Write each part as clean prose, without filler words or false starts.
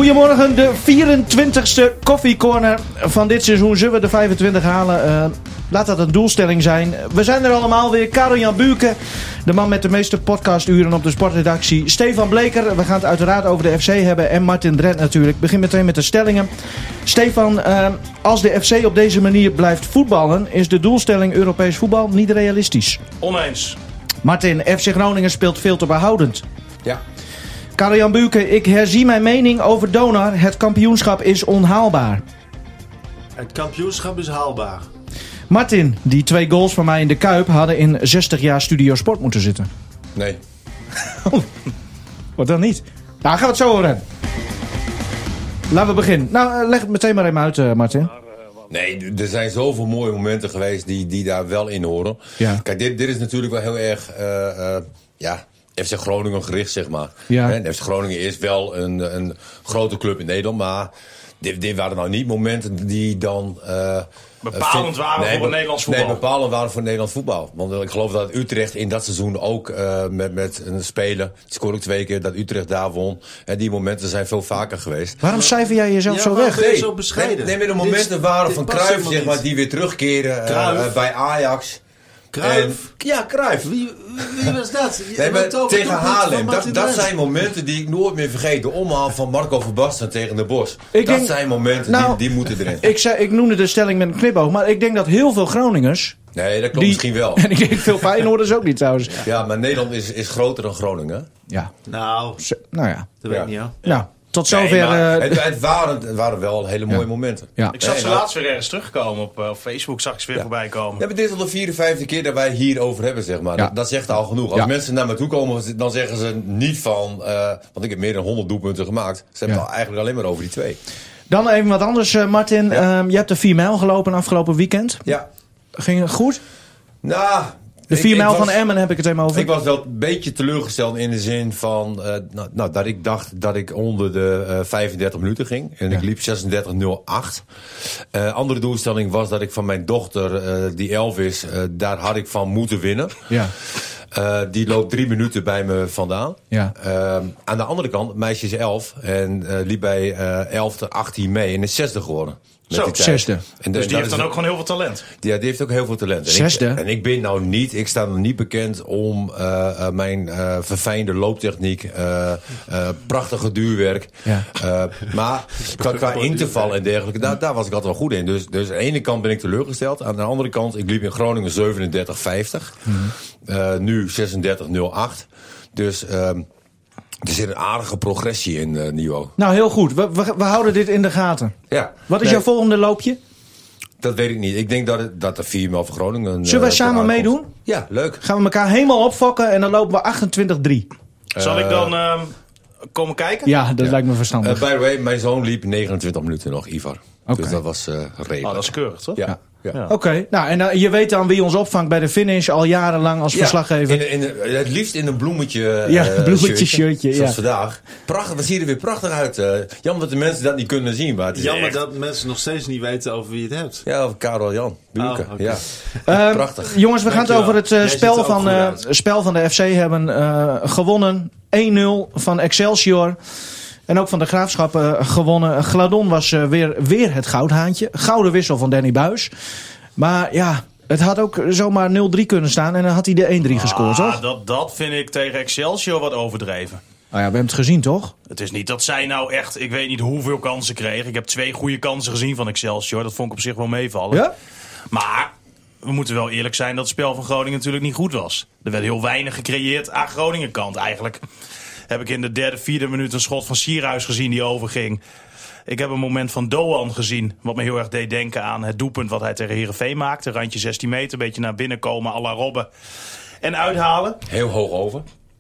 Goedemorgen, de 24ste koffiecorner van dit seizoen. Zullen we de 25 halen? Laat dat een doelstelling zijn. We zijn er allemaal weer. Karel-Jan Buurke, de man met de meeste podcasturen op de sportredactie. Stefan Bleker, we gaan het uiteraard over de FC hebben. En Martin Drent natuurlijk. Begin meteen met de stellingen. Stefan, als de FC op deze manier blijft voetballen, is de doelstelling Europees voetbal niet realistisch. Oneens. Martin, FC Groningen speelt veel te behoudend. Ja. Karel-Jan Buurke, ik herzie mijn mening over Donar. Het kampioenschap is onhaalbaar. Het kampioenschap is haalbaar. Martin, die 2 goals van mij in de Kuip hadden in 60 jaar Studio Sport moeten zitten. Nee. Wat dan niet? Nou, gaan we het zo horen. Laten we beginnen. Nou, leg het meteen maar even uit, Martin. Nee, er zijn zoveel mooie momenten geweest die daar wel in horen. Ja. Kijk, dit is natuurlijk wel heel erg... FC Groningen gericht, zeg maar. Ja. FC Groningen is wel een grote club in Nederland, maar dit waren nou niet momenten die dan... bepalend waren voor het Nederlands voetbal. Nee, bepalend waren voor Nederlands voetbal. Want ik geloof dat Utrecht in dat seizoen ook met een speler... Het scoorde ook 2 keer dat Utrecht daar won. En die momenten zijn veel vaker geweest. Waarom cijfer jij jezelf zo weg? Ben je zo bescheiden? Nee, de momenten waren van Cruijff, zeg maar, die weer terugkeren bij Ajax. Cruijff? Ja, Cruijff. Wie was dat? Nee, maar tegen Haarlem. Dat zijn momenten die ik nooit meer vergeet. De omhaal van Marco van Basten tegen de Bos. Dat zijn momenten die moeten erin. Ik noemde de stelling met een knipoog. Maar ik denk dat heel veel Groningers... Nee, dat klopt misschien wel. En ik denk veel Feyenoorders ook niet trouwens. Ja, maar Nederland is groter dan Groningen. Ja. Nou ja. dat weet ik niet, hoor. Nou, tot zover... Het waren wel hele mooie momenten. Ja. Ik zag ze laatst weer ergens terugkomen op Facebook, zag ik ze weer voorbij komen. Ja, maar dit is al de 54e keer dat wij hierover hebben, zeg maar. Ja. Dat zegt al genoeg. Als mensen naar me toe komen, dan zeggen ze niet van... want ik heb meer dan 100 doelpunten gemaakt. Ze hebben het eigenlijk alleen maar over die 2. Dan even wat anders, Martin. Ja. Je hebt de 4 mijl gelopen afgelopen weekend. Ja. Ging het goed? Nou... De 4 mijl van Emmen heb ik het even over. Ik was wel een beetje teleurgesteld in de zin van... dat ik dacht dat ik onder de 35 minuten ging. En ik liep 36:08. Andere doelstelling was dat ik van mijn dochter, die 11 is... daar had ik van moeten winnen. Ja. Die loopt 3 minuten bij me vandaan. Ja. Aan de andere kant, meisje is 11. En liep bij 11e, 18 mee. En is 6e geworden. Zo, 6e. Dus die heeft dan ook gewoon heel veel talent. Ja, die heeft ook heel veel talent. 6e? En ik ben nou niet, ik sta nog niet bekend om mijn verfijnde looptechniek, prachtige duurwerk. Ja. Maar qua interval en dergelijke, daar was ik altijd wel goed in. Dus aan de ene kant ben ik teleurgesteld. Aan de andere kant, ik liep in Groningen 37:50. Nu 36:08. Dus... er zit een aardige progressie in, Nico. Nou, heel goed. We houden dit in de gaten. Ja. Wat is jouw volgende loopje? Dat weet ik niet. Ik denk dat er 4 mijl voor Groningen... Zullen wij samen meedoen? Ja, leuk. Gaan we elkaar helemaal opfokken en dan lopen we 28:3. Zal ik dan komen kijken? Ja, dat lijkt me verstandig. By the way, mijn zoon liep 29 minuten nog, Ivar. Okay. Dus dat was redelijk. Oh, dat is keurig, toch? Ja. Oké. Nou, en je weet dan wie ons opvangt bij de finish al jarenlang als verslaggever. Het liefst in een bloemetje shirtje. Zoals vandaag. Prachtig, dat ziet er weer prachtig uit. Jammer dat de mensen dat niet kunnen zien. Maar het is jammer dat mensen nog steeds niet weten over wie je het hebt. Ja, over Karel-Jan Buurke. Oh, okay. Ja. Prachtig. Jongens, we gaan het over het spel van de FC hebben. Gewonnen 1-0 van Excelsior. En ook van de Graafschap gewonnen. Gladon was weer het goudhaantje. Gouden wissel van Danny Buijs. Maar ja, het had ook zomaar 0-3 kunnen staan. En dan had hij de 1-3 gescoord, toch? Dat vind ik tegen Excelsior wat overdreven. Nou ja, we hebben het gezien, toch? Het is niet dat zij nou echt, ik weet niet hoeveel kansen kregen. Ik heb 2 goede kansen gezien van Excelsior. Dat vond ik op zich wel meevallen. Ja? Maar we moeten wel eerlijk zijn dat het spel van Groningen natuurlijk niet goed was. Er werd heel weinig gecreëerd aan Groningen kant eigenlijk. Heb ik in de 3e, 4e minuut een schot van Sierhuis gezien die overging. Ik heb een moment van Doan gezien, wat me heel erg deed denken aan het doelpunt wat hij tegen Heerenveen maakte. Randje 16 meter, een beetje naar binnen komen à la Robben. En uithalen. Heel hoog over.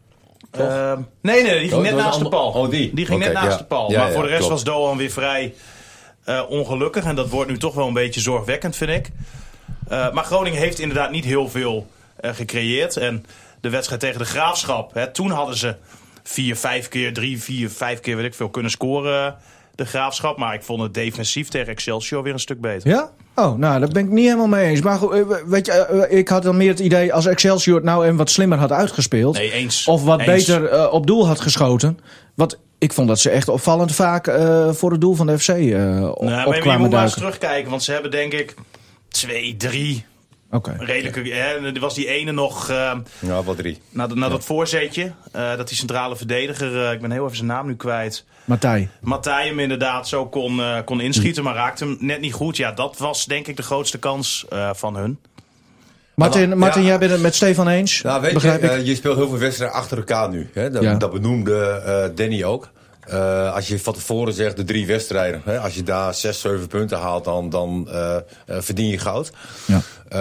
Nee, die ging net naast de paal. Oh, die ging net naast de paal. Maar voor de rest klopt. was Doan weer vrij ongelukkig. En dat wordt nu toch wel een beetje zorgwekkend, vind ik. Maar Groningen heeft inderdaad niet heel veel gecreëerd. En de wedstrijd tegen de Graafschap, toen hadden ze 4, 5 keer, 3, 4, 5 keer, weet ik veel, kunnen scoren, de Graafschap. Maar ik vond het defensief tegen Excelsior weer een stuk beter. Ja? Oh, nou, daar ben ik niet helemaal mee eens. Maar goed, weet je, ik had dan meer het idee als Excelsior het nou en wat slimmer had uitgespeeld. Nee, eens. Of wat beter op doel had geschoten. Wat Ik vond dat ze echt opvallend vaak voor het doel van de FC Maar je opkwamen moet maar eens duiken. terugkijken, want ze hebben denk ik 2, 3 Oké. redelijke... Er was die ene nog Nou, wel 3. na dat voorzetje. Dat die centrale verdediger, ik ben heel even zijn naam nu kwijt. Matthij hem inderdaad zo kon inschieten, maar raakte hem net niet goed. Ja, dat was denk ik de grootste kans van hun. Martin, jij bent het met Stefan eens, Nou, weet begrijp je, ik? je speelt heel veel wedstrijden achter elkaar nu. Hè? Dat benoemde Danny ook. Als je van tevoren zegt de 3 wedstrijden. Hè? Als je daar 6, 7 punten haalt, dan verdien je goud. Ja.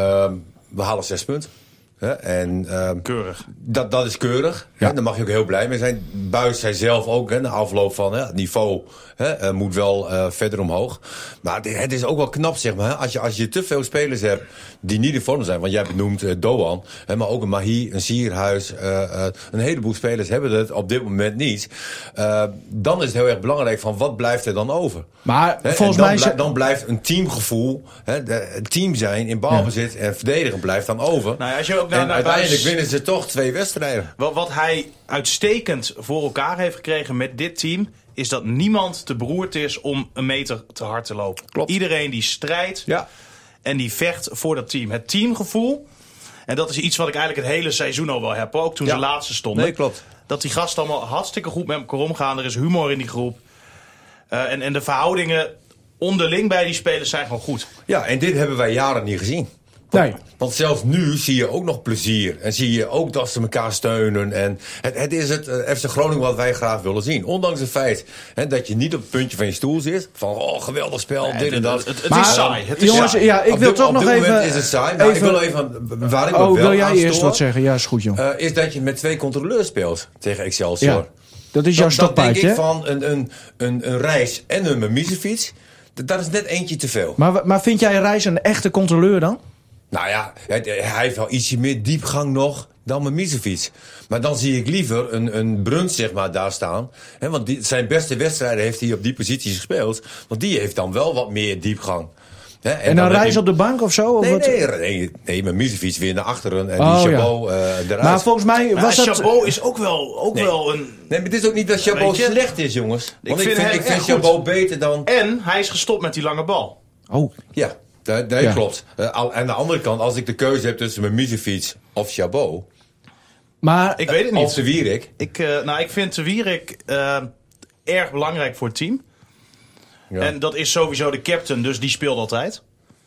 We halen 6 punten. Hè? En Keurig. dat is keurig. Ja. Hè? Daar mag je ook heel blij mee zijn. Buijs zei zelf ook, hè, na afloop van het niveau moet wel verder omhoog. Maar het is ook wel knap, zeg maar. Hè? Als je te veel spelers hebt die niet in vorm zijn. Want jij benoemt Doan, hè, maar ook een Mahi, een Sierhuis. Een heleboel spelers hebben het op dit moment niet. Dan is het heel erg belangrijk van wat blijft er dan over. Maar Hè? volgens En mij... dan blijft een teamgevoel, het team zijn in balbezit en verdedigen blijft dan over. Nou ja, als je ook En naar uiteindelijk Buijs- winnen ze toch 2 wedstrijden. Wat hij uitstekend voor elkaar heeft gekregen met dit team, is dat niemand te beroerd is om een meter te hard te lopen. Klopt. Iedereen die strijdt Ja. en die vecht voor dat team. Het teamgevoel, en dat is iets wat ik eigenlijk het hele seizoen al wel heb, ook toen ze laatste stonden. Nee, klopt. Dat die gasten allemaal hartstikke goed met elkaar omgaan. Er is humor in die groep. En de verhoudingen onderling bij die spelers zijn gewoon goed. Ja, en dit hebben wij jaren niet gezien. Nee. Want zelfs nu zie je ook nog plezier. En zie je ook dat ze elkaar steunen. En het is het FC Groningen wat wij graag willen zien. Ondanks het feit dat je niet op het puntje van je stoel zit. Van, geweldig spel, dit en dat. Het Maar, is saai. Het is jongens, saai. ja, ik wil toch nog Op dit even... moment is het saai. Maar ik wil even... Waar ik me wel wil jij aan eerst stoor, wat zeggen? Ja, is goed, joh. is dat je met 2 controleurs speelt tegen Excelsior. Ja. Dat is jouw Dat denk stokpaardje, ik hè? van een reis en een Mimicevic. Dat is net eentje te veel. Maar vind jij Reis een echte controleur dan? Nou ja, hij heeft wel ietsje meer diepgang nog dan Mimicevic. Maar dan zie ik liever een Bruns, zeg maar, daar staan. Hè, want zijn beste wedstrijden heeft hij op die posities gespeeld. Want die heeft dan wel wat meer diepgang. Hè, En dan heb Reis je- op de bank of zo? Of wat? Nee, Mimicevic weer naar achteren en Oh, die ja. Chabot eruit. Maar volgens mij Ja, was dat... Chabot is ook wel een... Nee, maar het is ook niet dat Chabot Weet je? slecht is, jongens. Want ik vind hem vind echt Chabot beter dan... En hij is gestopt met die lange bal. Oh, Ja, dat Ja. klopt. Aan de andere kant, als ik de keuze heb tussen Mimicevic of Chabot... maar... Ik weet het Of niet. de Wierik... Ik vind de Wierik erg belangrijk voor het team. Ja. En dat is sowieso de captain, dus die speelt altijd.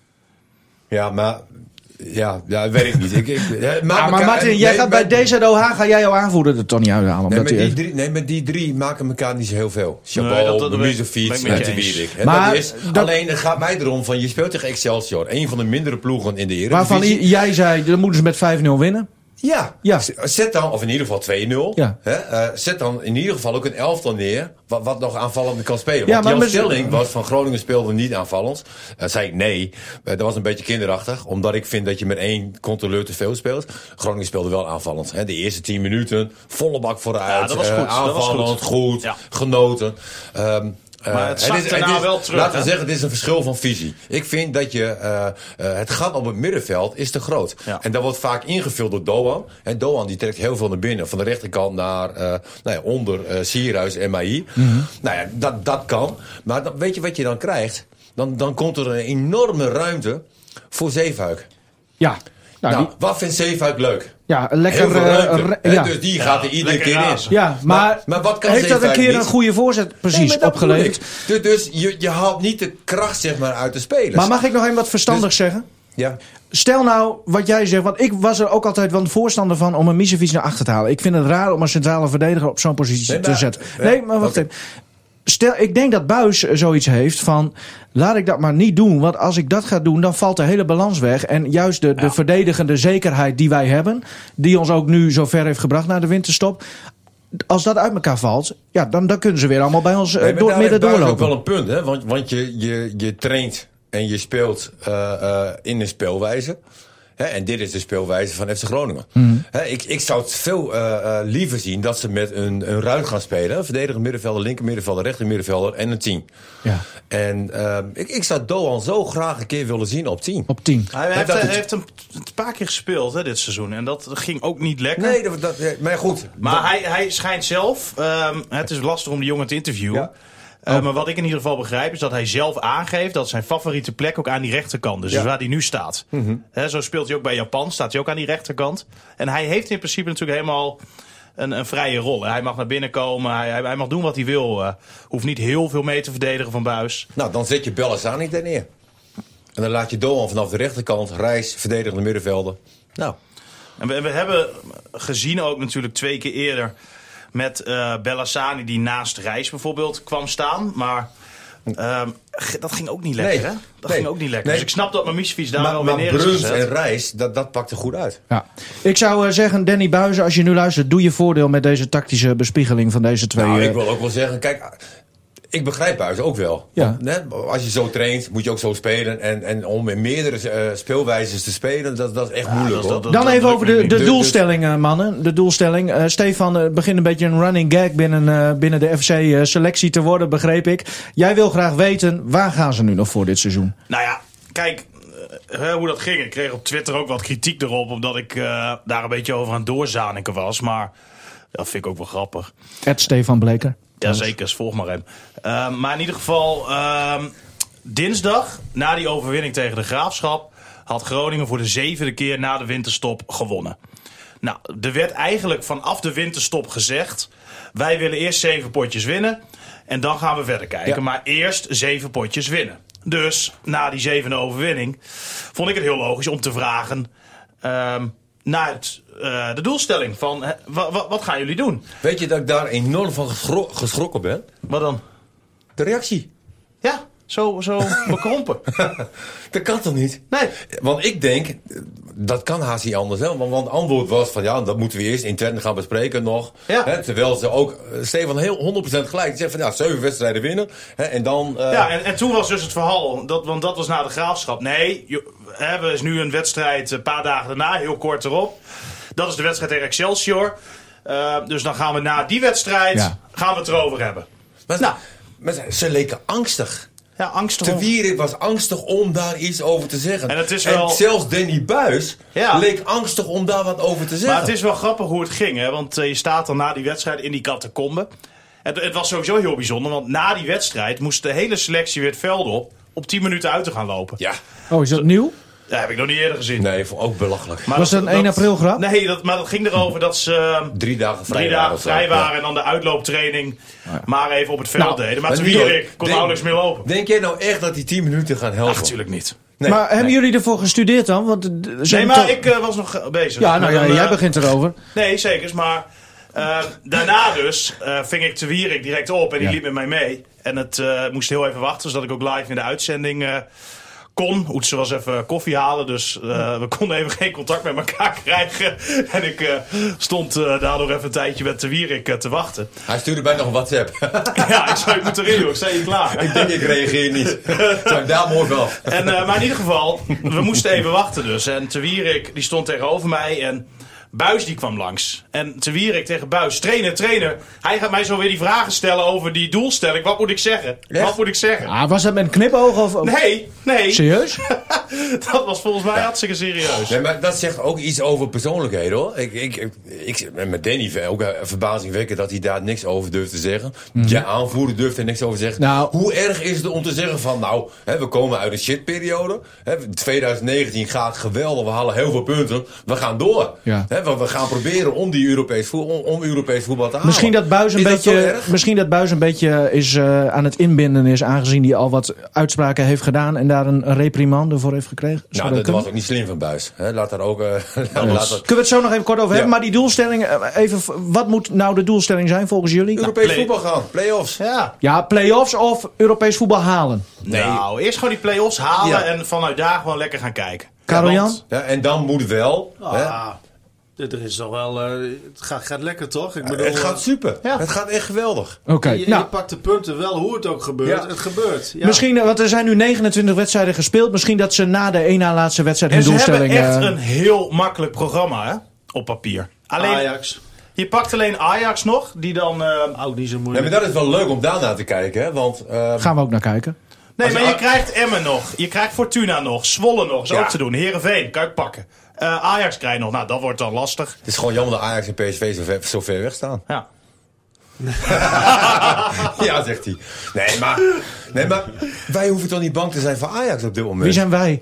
Ja, maar... Ja, weet ik niet. maar Martin, jij gaat bij DZOH, ga jij jou aanvoeren er toch niet uithalen? Nee, Omdat hij- met die drie maken elkaar niet zo heel veel. Nee, Chabot, dat ben ik Mimicevic met je en de eens. Wierik. Maar dat- Alleen, het gaat mij erom van, je speelt tegen Excelsior. Een van de mindere ploegen in de Eredivisie. Waarvan jij zei, dan moeten ze met 5-0 winnen. Ja. Zet dan, of in ieder geval 2-0. Ja. Zet dan in ieder geval ook een elftal neer. Wat nog aanvallend kan spelen. Ja, Want maar Jan met- Stelling was van Groningen speelde niet aanvallend. Zei ik nee. Dat was een beetje kinderachtig. Omdat ik vind dat je met 1 controleur te veel speelt. Groningen speelde wel aanvallend. Hè. De eerste 10 minuten. Volle bak vooruit. Ja, dat was goed. Dat was Aanvallend, goed. Ja. Genoten. Maar het zakt daarna wel terug, Laten we hè? zeggen, het is een verschil van visie. Ik vind dat het gat op het middenveld is te groot. Ja. En dat wordt vaak ingevuld door Doan. En Doan die trekt heel veel naar binnen. Van de rechterkant naar onder Sierhuis en Mahi. Nou ja, dat kan. Maar weet je wat je dan krijgt? Dan komt er een enorme ruimte voor Zeefuik. Ja. Nou, Wat vindt Zeefuik leuk? ja, lekker... Heel veel ruimte. Hè, ja. Dus die gaat er iedere lekker keer in. razen. Ja, maar wat kan heeft dat een Zeefuik keer niet? een goede voorzet precies Nee, maar dat bedoel opgeleverd? ik. Dus je haalt niet de kracht, zeg maar, uit de spelers. Maar mag ik nog even wat verstandigs zeggen? Ja. Stel nou wat jij zegt, want ik was er ook altijd wel een voorstander van om een Mimicevic naar achter te halen. Ik vind het raar om een centrale verdediger op zo'n positie Nee, te maar- zetten. ja, Nee, maar wacht oké. even. Stel, ik denk dat Buijs zoiets heeft van, laat ik dat maar niet doen. Want als ik dat ga doen, dan valt de hele balans weg. En juist de verdedigende zekerheid die wij hebben, die ons ook nu zo ver heeft gebracht naar de winterstop. Als dat uit elkaar valt, ja, dan kunnen ze weer allemaal bij ons Nee, maar door het daar midden heeft Buijs ook doorlopen. wel een punt, hè? Want je traint en je speelt in een speelwijze. En dit is de speelwijze van FC Groningen. Ik zou het veel liever zien dat ze met een ruit gaan spelen. Een verdedigend middenvelder, linker middenvelder, rechter middenvelder en een 10. Ja. En ik zou Doan zo graag een keer willen zien op 10. Op 10. Hij heeft een paar keer gespeeld dit seizoen. En dat ging ook niet lekker. Nee, maar goed. Maar hij schijnt zelf... het is lastig om die jongen te interviewen. Ja. Maar wat ik in ieder geval begrijp is dat hij zelf aangeeft dat zijn favoriete plek ook aan die rechterkant is. Dus waar hij nu staat. Zo speelt hij ook bij Japan, staat hij ook aan die rechterkant. En hij heeft in principe natuurlijk helemaal een vrije rol. Hij mag naar binnen komen, hij mag doen wat hij wil. Hoeft niet heel veel mee te verdedigen van Buijs. Nou, dan zet je Bellassani daar neer. En dan laat je Doan vanaf de rechterkant, Reis, verdedigende middenvelder. Nou. En we hebben gezien ook natuurlijk 2 keer eerder met Bellassani die naast Reis bijvoorbeeld kwam staan. Maar dat ging ook niet lekker, hè? Dat ging ook niet lekker. Dus ik snap dat Mamisjevic daar wel weer neer is gezet. Bruns en Reis, dat pakte goed uit. Ja. Ik zou zeggen, Danny Buijzen, als je nu luistert, doe je voordeel met deze tactische bespiegeling van deze 2. Nou, ik wil ook wel zeggen, kijk, ik begrijp Buijs ook wel. Ja. Als je zo traint, moet je ook zo spelen. En om in meerdere speelwijzes te spelen, dat is echt moeilijk. Dan even over de doelstelling, mannen. De doelstelling. Stefan, begint een beetje een running gag binnen de FC-selectie te worden, begreep ik. Jij wil graag weten, waar gaan ze nu nog voor dit seizoen? Nou ja, kijk, hoe dat ging. Ik kreeg op Twitter ook wat kritiek erop, omdat ik daar een beetje over aan doorzaniken was. Maar dat vind ik ook wel grappig. Stefan Bleker. Ja, zeker. Volg maar hem. Maar in ieder geval, dinsdag, na die overwinning tegen de Graafschap, had Groningen voor de 7e keer na de winterstop gewonnen. Nou, er werd eigenlijk vanaf de winterstop gezegd, wij willen eerst 7 potjes winnen en dan gaan we verder kijken. Ja. Maar eerst 7 potjes winnen. Dus, na die 7e overwinning, vond ik het heel logisch om te vragen naar de doelstelling van wat gaan jullie doen? Weet je dat ik daar enorm van geschrokken ben? Wat dan? De reactie. Ja, zo bekrompen. Dat kan toch niet? Nee. Want ik denk, dat kan haast niet anders. Hè? Want het antwoord was van ja, dat moeten we eerst intern gaan bespreken nog. Ja. Hè? Terwijl ze ook, Stefan heel 100% gelijk. Die zegt van ja, 7 wedstrijden winnen. Hè? En dan... Ja, en toen was dus het verhaal, want dat was na de Graafschap. Nee, we is nu een wedstrijd een paar dagen daarna, heel kort erop. Dat is de wedstrijd tegen Excelsior. Dus dan gaan we na die wedstrijd gaan we het erover hebben. Maar ze leken angstig. Ja, angstig. De Wierik was angstig om daar iets over te zeggen. En het is wel... En zelfs Danny Buijs leek angstig om daar wat over te zeggen. Maar het is wel grappig hoe het ging. Hè? Want je staat dan na die wedstrijd in die catacombe. Het was sowieso heel bijzonder. Want na die wedstrijd moest de hele selectie weer het veld op 10 minuten uit te gaan lopen. Ja. Oh, is dat nieuw? Ja, heb ik nog niet eerder gezien. Nee, ook belachelijk. Maar was dat een 1 april grap? Nee, maar dat ging erover dat ze 3 dagen vrij waren en dan de uitlooptraining maar even op het veld deden. Maar Wierik kon nauwelijks meer lopen. Denk jij nou echt dat die 10 minuten gaan helpen? Ach, natuurlijk niet. Nee, maar hebben jullie ervoor gestudeerd dan? Want ik was nog bezig. Ja, jij begint erover. Nee, zeker. Maar daarna dus ving ik de Wierik direct op en die liep met mij mee. En het moest heel even wachten, zodat ik ook live in de uitzending kon. Oetse was even koffie halen, dus we konden even geen contact met elkaar krijgen. En ik stond daardoor even een tijdje met de Wierik te wachten. Hij stuurde bij nog een WhatsApp. Ja, ik zei, ik moet erin, joh. Ik zei, je klaar. Ik denk, ik reageer niet. Zou ik daar mooi wel. Maar in ieder geval, we moesten even wachten dus. En de Wierik, die stond tegenover mij en Buijs die kwam langs. En te Wierik tegen Buijs. Trainer. Hij gaat mij zo weer die vragen stellen over die doelstelling. Wat moet ik zeggen? Echt? Wat moet ik zeggen? Ah, was dat met een knipoog? Of... Nee. Serieus? Dat was volgens mij hartstikke serieus. Nee, maar dat zegt ook iets over persoonlijkheden, hoor. Ik met Danny ook verbazingwekkend dat hij daar niks over durft te zeggen. Ja, aanvoerder durft er niks over te zeggen. Nou, hoe erg is het om te zeggen van, nou, we komen uit een shitperiode. 2019 gaat geweldig, we halen heel veel punten. We gaan door. Ja. We gaan proberen om Europees voetbal te halen. Misschien dat Buijs een beetje is aan het inbinden is, aangezien hij al wat uitspraken heeft gedaan en daar een reprimande voor heeft gekregen. Nou, dat was ook niet slim van Buijs. Laat daar ook... Kunnen we het zo nog even kort over hebben? Maar die doelstelling, wat moet nou de doelstelling zijn volgens jullie? Europees voetbal gaan, play-offs. Ja, play-offs of Europees voetbal halen? Nee. Nou, eerst gewoon die play-offs halen en vanuit daar gewoon lekker gaan kijken. Karel-Jan? Ja, en dan moet wel... Er is toch wel... het gaat lekker, toch? Ik bedoel, Het gaat super. Ja. Het gaat echt geweldig. Oké, je pakt de punten wel, hoe het ook gebeurt. Ja. Het gebeurt. Ja. Misschien, want er zijn nu 29 wedstrijden gespeeld. Misschien dat ze na de één na laatste wedstrijd hun En ze doelstelling... hebben echt een heel makkelijk programma, hè? Op papier. Alleen, Ajax. je pakt alleen Ajax nog, die dan... Ook niet zo Ja, moeilijk. maar dat is wel leuk om daarna te kijken. Hè? Want Gaan we ook naar kijken. Nee, maar je krijgt Emmen nog. Je krijgt Fortuna nog. Zwolle nog. Is Ja. ook te doen. Heerenveen, kan je pakken. Ajax krijg je nog. Nou, dat wordt dan lastig. het is gewoon jammer dat Ajax en PSV zo ver weg staan. Ja. Ja, zegt hij. Nee, maar wij hoeven toch niet bang te zijn voor Ajax op dit moment. Wie zijn wij?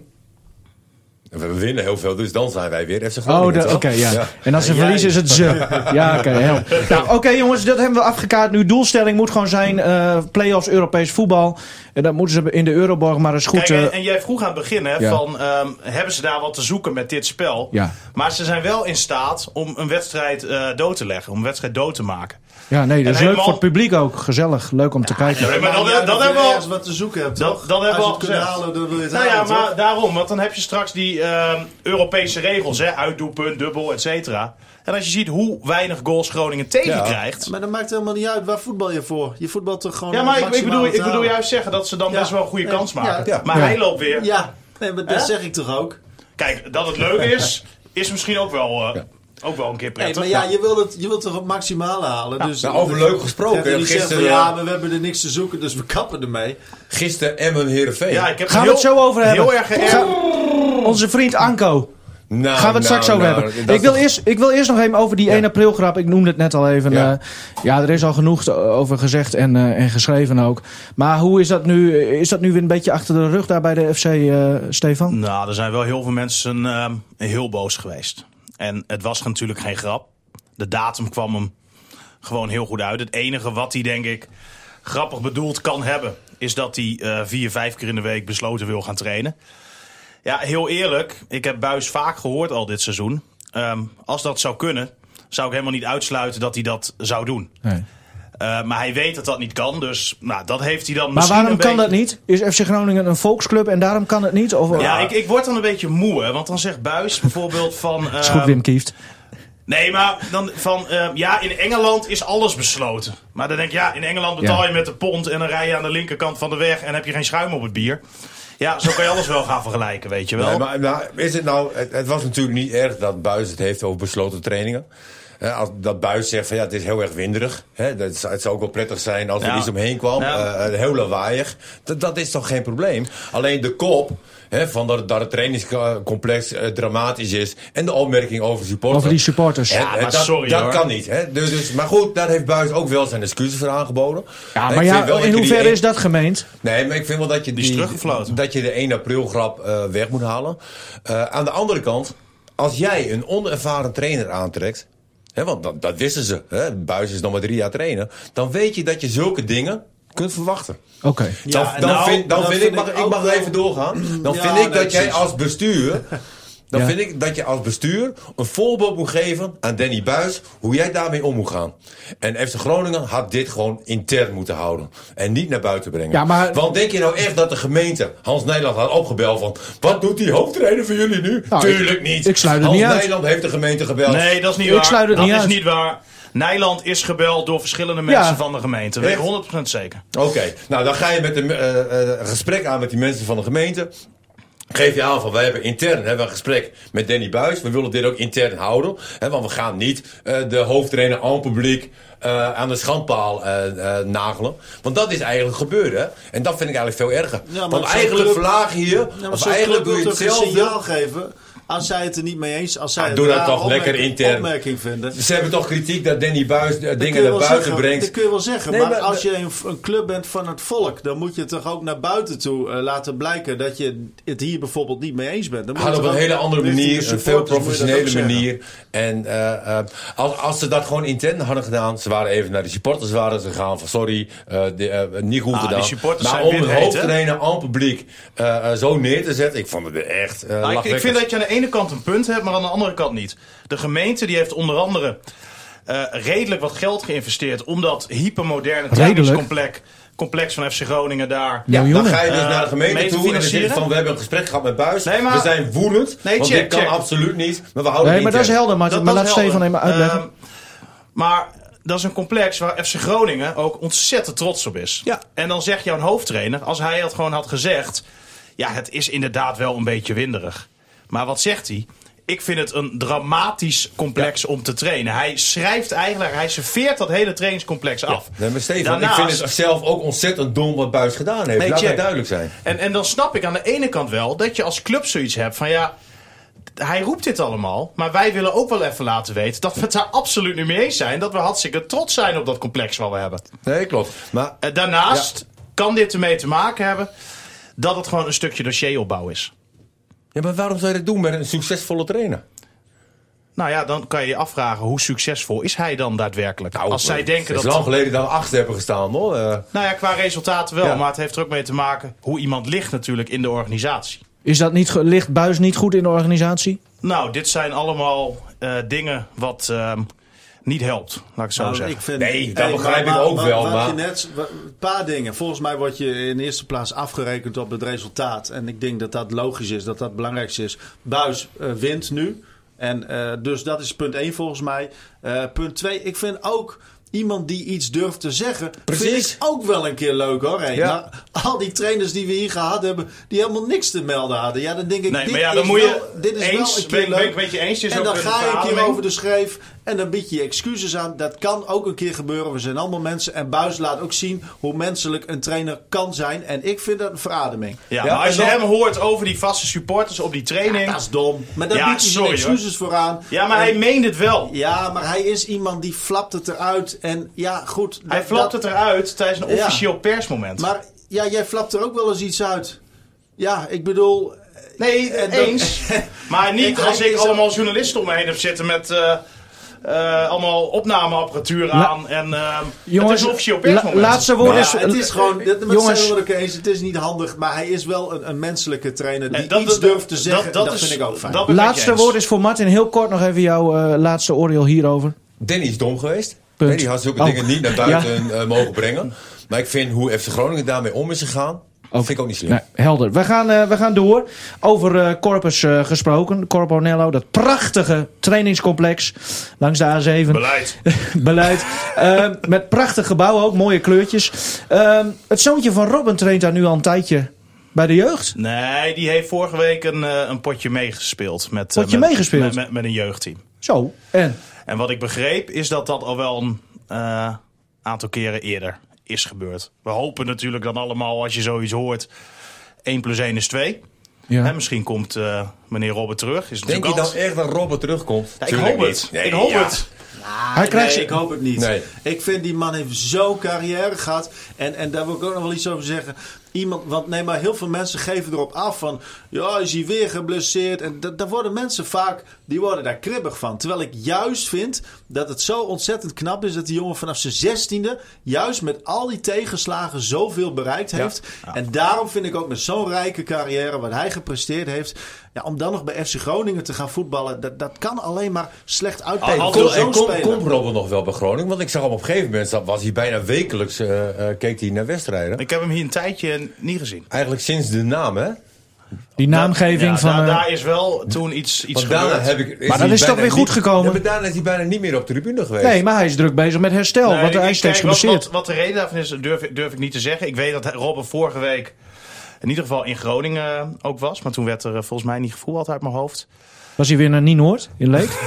We winnen heel veel, dus dan zijn wij weer FC Groningen. Oh, toch? oké, ja. Ja. En als ze verliezen is het ze. Ja, oké. Nou, oké, jongens, dat hebben we afgekaart. Nu doelstelling moet gewoon zijn play-offs Europees voetbal. En dat moeten ze in de Euroborg maar eens goed... Kijk, en jij vroeg aan het begin, hè, Ja. van hebben ze daar wat te zoeken met dit spel? Ja. Maar ze zijn wel in staat om een wedstrijd dood te leggen. Om een wedstrijd dood te maken. Ja, nee, dat is En leuk helemaal- voor het publiek ook. Gezellig. Leuk om te kijken. Ja, maar dat Maakt niet uit hebben of je we al- ergens wat te zoeken hebt, Dat- toch? dat hebben we Als al je het kunt gezegd. halen, dan wil je het Nou ja, halen, maar toch? daarom. Want dan heb je straks die Europese regels. Hè, uitdoelpunt, dubbel, et cetera. En als je ziet hoe weinig goals Groningen tegenkrijgt. Maar dat maakt helemaal niet uit. Waar voetbal je voor? Je voetbalt toch gewoon... Ja, om maar het ik maximale te bedoel halen? juist zeggen dat ze dan Ja. best wel een goede Ja. kans maken. Ja. Maar Ja. hij loopt weer. Ja, nee, maar dat Hè? zeg ik toch ook? Kijk, dat het leuk is misschien ook wel een keer Nee, prettig. maar ja, je wilt toch het maximale halen. Dus, Nou, over leuk gesproken, Dat je niet zegt van, gisteren- ja, we hebben er niks te zoeken, dus we kappen ermee. Gisteren Emmen Heerenveen. Ja, ik heb Gaan we het zo over hebben? Heel erg geërgerd. Onze vriend Anko. Nou, Gaan we het straks over hebben. Ik wil eerst nog even over die 1 april grap. Ik noemde het net al even. Ja. Ja, er is al genoeg over gezegd en geschreven ook. Maar hoe is dat nu? Is dat nu weer een beetje achter de rug daar bij de FC, Stefan? Nou, er zijn wel heel veel mensen heel boos geweest. En het was natuurlijk geen grap. De datum kwam hem gewoon heel goed uit. Het enige wat hij, denk ik, grappig bedoeld kan hebben... is dat hij 4-5 keer in de week besloten wil gaan trainen. Ja, heel eerlijk. Ik heb Buijs vaak gehoord al dit seizoen. Als dat zou kunnen, zou ik helemaal niet uitsluiten dat hij dat zou doen. Nee. Maar hij weet dat dat niet kan. Dus nou, dat heeft hij dan Maar misschien waarom een kan beetje... dat niet? Is FC Groningen een volksclub en daarom kan het niet? Of, Ja, ik word dan een beetje moe. Hè, want dan zegt Buijs bijvoorbeeld van... is goed, Wim Kieft. Nee, maar dan van... ja, in Engeland is alles besloten. Maar dan denk ik, ja, in Engeland betaal je met de pond... en dan rij je aan de linkerkant van de weg... en heb je geen schuim op het bier. Ja, zo kan je alles wel gaan vergelijken, weet je wel. Nee, maar is het nou... Het was natuurlijk niet erg dat Buijs het heeft over besloten trainingen. Als dat Buijs zegt van ja, het is heel erg winderig. Het zou ook wel prettig zijn als er Ja. iets omheen kwam. Ja. Heel lawaaiig. Dat is toch geen probleem. Alleen de kop van dat het trainingscomplex dramatisch is. En de opmerking over supporters. Over die supporters. Ja, maar dat sorry, dat hoor. kan niet. Dus, maar goed, daar heeft Buijs ook wel zijn excuses voor aangeboden. Ja, Ik maar vind ja, wel dat in je die hoeverre is dat gemeend? Nee, maar ik vind wel dat je Die is teruggefloten. dat je de 1 april grap weg moet halen. Aan de andere kant, als jij een onervaren trainer aantrekt... want dat wisten ze, Buijs is nog maar 3 jaar trainer... dan weet je dat je zulke dingen kunt verwachten. Oké. Ja, Dan vind ik, mag ook ik wel- even doorgaan? Dan Ja, vind ik nee, dat jij precies. als bestuur... Dan Ja. vind ik dat je als bestuur een voorbeeld moet geven aan Danny Buijs... hoe jij daarmee om moet gaan. En FC Groningen had dit gewoon intern moeten houden. En niet naar buiten brengen. Ja, maar- Want denk je nou echt dat de gemeente Hans Nijland had opgebeld van... wat doet die hoofdtrainer van jullie nu? Nou, Tuurlijk niet. ik sluit het Hans niet uit. Nijland heeft de gemeente gebeld. Nee, dat is niet Ik waar. sluit het dat niet is uit. niet waar. Nijland is gebeld door verschillende mensen Ja. van de gemeente. Dat weet ik Echt? 100% zeker. Oké, nou dan ga je met een gesprek aan met die mensen van de gemeente. Geef je aan van, wij hebben intern een gesprek met Danny Buijs. We willen dit ook intern houden. Want we gaan niet de hoofdtrainer aan publiek aan de schandpaal nagelen. Want dat is eigenlijk gebeurd, hè. En dat vind ik eigenlijk veel erger. Ja, maar Want zo'n eigenlijk club- verlaag je hier, Ja, maar of zo'n eigenlijk club doe je wil toch een hetzelfde. signaal geven als zij het er niet mee eens, als zij het doe dat een toch rare lekker intern. opmerking vinden. Ze hebben toch kritiek dat Danny Buijs dingen kun je naar wel buiten zeggen, brengt. Dat kun je wel zeggen, Nee, maar maar- als je een club bent van het volk, dan moet je toch ook naar buiten toe laten blijken dat je het hier bijvoorbeeld niet mee eens bent. Dan moet Gaat je op toch een ook hele andere richting de manier, een veel supporters moet je dat ook professionele zeggen. manier. En als ze dat gewoon intern hadden gedaan, ze waren even naar de supporters waren ze gegaan van sorry, niet goed gedaan. die supporters maar zijn om een windheet, hoofdtrainer aan publiek zo neer te zetten, ik vond het echt Nou, ik lachwekkend. vind dat je aan de ene kant een punt hebt, maar aan de andere kant niet. De gemeente die heeft onder andere redelijk wat geld geïnvesteerd om dat hypermoderne trainingscomplex complex van FC Groningen daar. Ja, dan Miljoenen. ga je dus naar de gemeente mee te toe en dan zeg je financieren? van, we hebben een gesprek gehad met Buis. Nee, maar- we zijn woedend, Nee, want check, dit kan check. absoluut niet. Maar we houden Nee, maar het dat is helder, maar laat is Stefan helder. even uitleggen. Maar dat is een complex waar FC Groningen ook ontzettend trots op is. Ja. En dan zegt jouw hoofdtrainer, als hij het gewoon had gezegd... Ja, het is inderdaad wel een beetje winderig. Maar wat zegt hij? Ik vind het een dramatisch complex om te trainen. Hij serveert dat hele trainingscomplex af. Nee, maar Stefan, Daarnaast- ik vind het zelf ook ontzettend dom wat Buis gedaan heeft. Nee, Laat check. dat duidelijk zijn. En dan snap ik aan de ene kant wel dat je als club zoiets hebt van ja... Hij roept dit allemaal, maar wij willen ook wel even laten weten... dat we het daar absoluut niet mee eens zijn. Dat we hartstikke trots zijn op dat complex wat we hebben. Nee, klopt. Maar Daarnaast kan dit ermee te maken hebben... dat het gewoon een stukje dossieropbouw is. ja, maar waarom zou je dat doen met een succesvolle trainer? Nou ja, dan kan je je afvragen hoe succesvol is hij dan daadwerkelijk? Als zij denken het dat... is lang geleden dat we 8 hebben gestaan, hoor. Nou ja, qua resultaten wel, Ja. maar het heeft er ook mee te maken... hoe iemand ligt natuurlijk in de organisatie. Is dat niet, ligt Buis niet goed in de organisatie? Nou, dit zijn allemaal dingen wat niet helpt, laat ik het zo zeggen. Ik vind, Nee, dat begrijp ik ook wel, maar- Een paar dingen. Volgens mij word je in eerste plaats afgerekend op het resultaat. En ik denk dat dat logisch is, dat dat het belangrijkste is. Buis wint nu. En dus dat is punt 1 volgens mij. Punt 2, ik vind ook... Iemand die iets durft te zeggen, Precies. vind ik ook wel een keer leuk hoor. Hey. Ja. Nou, al die trainers die we hier gehad hebben, die helemaal niks te melden hadden. Ja, dan denk ik, Nee, dit maar ja, is dan moet je wel, dit is eens, wel een keer ben ik leuk. een beetje eens, het is en ook dan een ga je een keer verademing. over de schreef en dan bied je excuses aan. Dat kan ook een keer gebeuren. We zijn allemaal mensen. En Buis laat ook zien hoe menselijk een trainer kan zijn. En ik vind dat een verademing. Ja, Ja, maar als je en dan- hem hoort over die vaste supporters op die training... Dat is dom. Maar daar Ja, biedt hij zijn sorry, hoor. excuses voor aan. Ja, maar En- hij meent het wel. Ja, maar hij is iemand die flapt het eruit. En ja, goed. Hij flapt het eruit tijdens een Ja. officieel persmoment. Maar ja, jij flapt er ook wel eens iets uit. Ja, ik bedoel... Nee, En dat- eens. Maar niet Hij als ik is- allemaal journalisten om me heen heb zitten met allemaal opnameapparatuur aan. En het is een officieel persmoment. laatste woord Ja, is... het is gewoon, met jongens, zijn we het ook eens, het is niet handig, maar hij is wel een menselijke trainer die Dat- iets dat- durft te zeggen. dat Dat is- vind ik ook fijn. dat ben ik laatste eens. woord is voor Martin. Heel kort nog even jouw laatste oordeel hierover. Danny is dom geweest. Punt. Nee, die had zulke Oh. dingen niet naar buiten mogen brengen. Maar ik vind hoe FC Groningen daarmee om is gegaan... vind ik ook niet slim. Nee, helder. We gaan door. Over Corpus gesproken. Corponello, dat prachtige trainingscomplex langs de A7. Beleid. Beleid. Met prachtig gebouw ook, mooie kleurtjes. Het zoontje van Robben traint daar nu al een tijdje bij de jeugd. Nee, die heeft vorige week een potje meegespeeld. Potje meegespeeld? Met een jeugdteam. Zo, en? En wat ik begreep is dat al wel een aantal keren eerder is gebeurd. We hopen natuurlijk dan allemaal, als je zoiets hoort, 1 + 1 is 2. Ja. En misschien komt meneer Robben terug. Is Denk je natuurlijk dan echt dat Robert terugkomt? Ja, ik Tuurlijk hoop niet. het. Nee, Ik hoop ja. het. Hij krijgt Nee, ik hoop het niet. Nee. Ik vind die man heeft zo'n carrière gehad. En daar wil ik ook nog wel iets over zeggen. Maar heel veel mensen geven erop af van... Ja, is hij weer geblesseerd? En daar worden mensen vaak... Die worden daar kribbig van. Terwijl ik juist vind dat het zo ontzettend knap is... dat die jongen vanaf zijn 16e... juist met al die tegenslagen zoveel bereikt heeft. Ja. En daarom vind ik ook met zo'n rijke carrière... wat hij gepresteerd heeft... Ja, om dan nog bij FC Groningen te gaan voetballen... dat kan alleen maar slecht uitpakken. Al- voor al- zo'n speler. Komt Robert nog wel bij Groningen? Want ik zag hem op een gegeven moment... was hij bijna wekelijks keek hij naar wedstrijden. Ik heb hem hier een tijdje niet gezien. Eigenlijk sinds de naam, hè? Die naamgeving Ja, van... daar is wel toen iets Want daarna gebeurd. Maar dat is toch weer goed gekomen? Ja, maar daarna is hij bijna niet meer op de tribune geweest. nee, maar hij is druk bezig met herstel. Nee, Want hij is steeds kijk, geblesseerd. wat de reden daarvan is, durf ik niet te zeggen. Ik weet dat Robben vorige week in ieder geval in Groningen ook was. Maar toen werd er volgens mij niet gevoetbald uit mijn hoofd. Was hij weer naar Nienoord in Leek?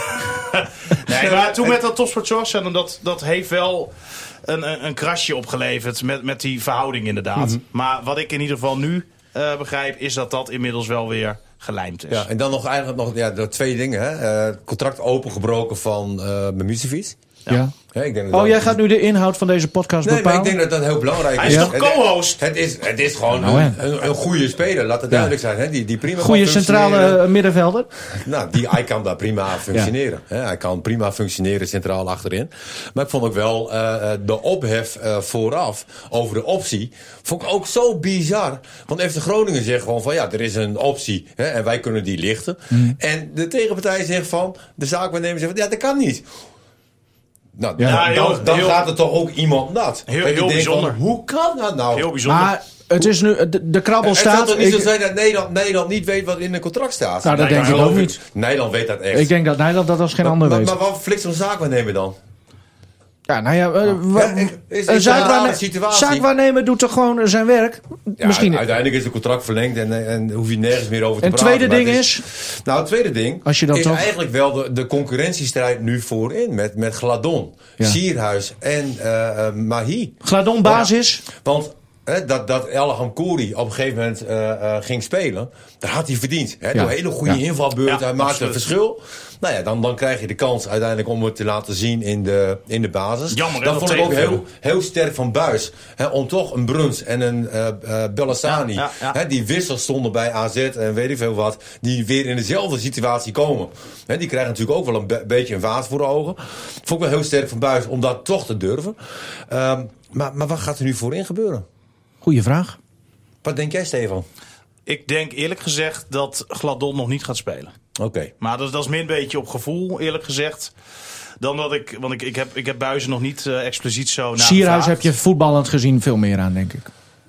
Nee, maar toen met dat Topsport Zorgcentrum, dat heeft wel een krasje opgeleverd met die verhouding inderdaad. Maar wat ik in ieder geval nu begrijp, is dat inmiddels wel weer gelijmd is. Ja, en dan nog eigenlijk nog 2 dingen. Hè? Contract opengebroken van Mimicevic. Ja. Ja, ik denk dat Oh, jij gaat nu de inhoud van deze podcast Nee, maar bepalen? ik denk dat dat heel belangrijk Hij is. is toch co-host? Het is gewoon Nou, een goede speler, laat het duidelijk zijn. Hè? Die prima Goede kan functioneren. centrale middenvelder. Nou, hij kan daar prima functioneren. Hè? Hij kan prima functioneren centraal achterin. Maar ik vond ook wel de ophef vooraf over de optie. Vond ik ook zo bizar. Want FC Groningen zegt gewoon van ja, er is een optie. Hè? En wij kunnen die lichten. En de tegenpartij zegt van, de zaakwaarnemer zegt van ja, dat kan niet. Nou, Ja, dan heel- gaat er toch ook iemand nat. Heel Dat je denkt bijzonder. van, hoe kan dat nou? Heel bijzonder. Maar het is nu, de krabbel Het zal staat. toch niet zo zijn dat Nederland niet weet wat in het contract staat? Nou, dat Nee, denk ik geloof ook niet. Nederland weet dat echt. Ik denk dat Nederland dat als geen ander weet. Maar wat flikt zo'n zaakwaarnemer dan? Ja, nou ja, Is een een rare situatie. zaakwaarnemer doet toch gewoon zijn werk? Ja, Misschien. uiteindelijk is het contract verlengd en hoef je nergens meer over te En praten. tweede Maar ding het is. Nou, het tweede ding Als je dan is toch- eigenlijk wel de concurrentiestrijd nu voorin. Met Gladon, Ja. Sierhuis en Mahi. Gladon basis. Want dat El Hamkouri op een gegeven moment ging spelen, dat had hij verdiend. Hè? Ja. Door hele goede Ja. invalbeurten, Ja, hij maakte absoluut. een verschil. Nou ja, dan krijg je de kans uiteindelijk om het te laten zien in de basis. Jammer, hè, dat dat vond ik ook tegenviel. heel sterk van Buijs. Hè, om toch een Bruns en een Bellassani, Ja, ja. hè, die wissels stonden bij AZ en weet ik veel wat, die weer in dezelfde situatie komen. Hè, die krijgen natuurlijk ook wel een beetje een vaas voor de ogen. Vond ik wel heel sterk van Buijs om dat toch te durven. Maar wat gaat er nu voorin gebeuren? Goeie vraag. Wat denk jij, Stefan? Ik denk eerlijk gezegd dat Gladon nog niet gaat spelen. Oké. Maar dat is meer een beetje op gevoel, eerlijk gezegd. Dan dat ik, want ik heb Buizen nog niet expliciet zo naar Sierhuis gevraagd. heb je voetballend gezien veel meer aan, denk ik.